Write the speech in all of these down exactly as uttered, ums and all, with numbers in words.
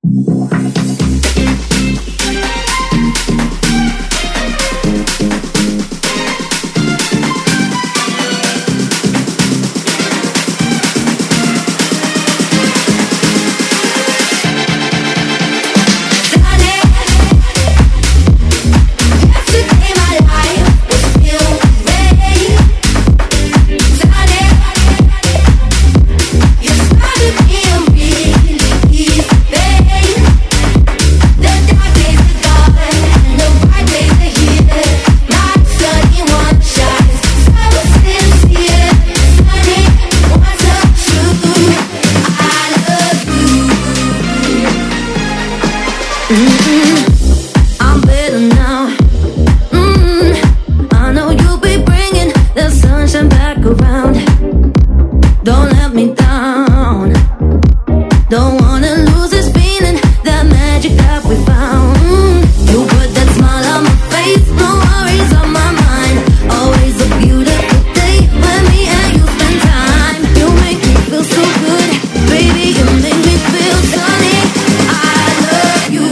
I'm better now. Mm-mm. I know you'll be bringing the sunshine back around. Don't let me down. Don't wanna lose this feeling, that magic that we found. You put that smile on my face, no worries on my mind. Always a beautiful day when me and you spend time. You make me feel so good, baby, you make me feel sunny. I love you.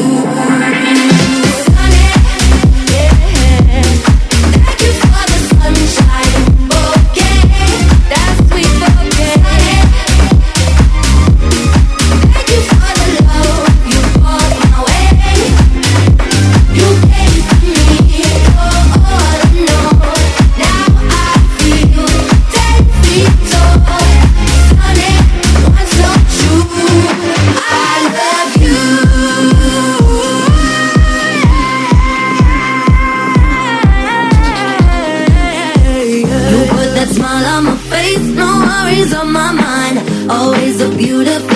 Smile on my face, no worries on my mind. Always a beautiful